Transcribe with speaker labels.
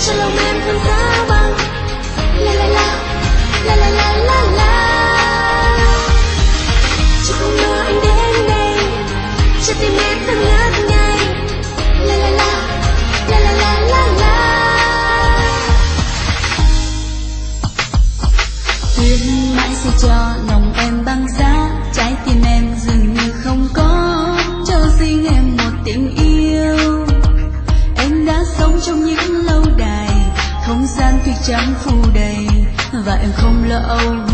Speaker 1: cho lòng em vẫn giá băng. La la la, la la la la la. Chỉ không ngờ anh đến đây, trái tim em đang ngất ngây. La la la, la la la la la. Tuyết mãi sẽ cho lòng em băng giá, trái tim em dường như không có cho riêng em một tình yêu. Em đã sống trong những lâu đài, không gian tuy trắng phủ đầy, và em không lo âu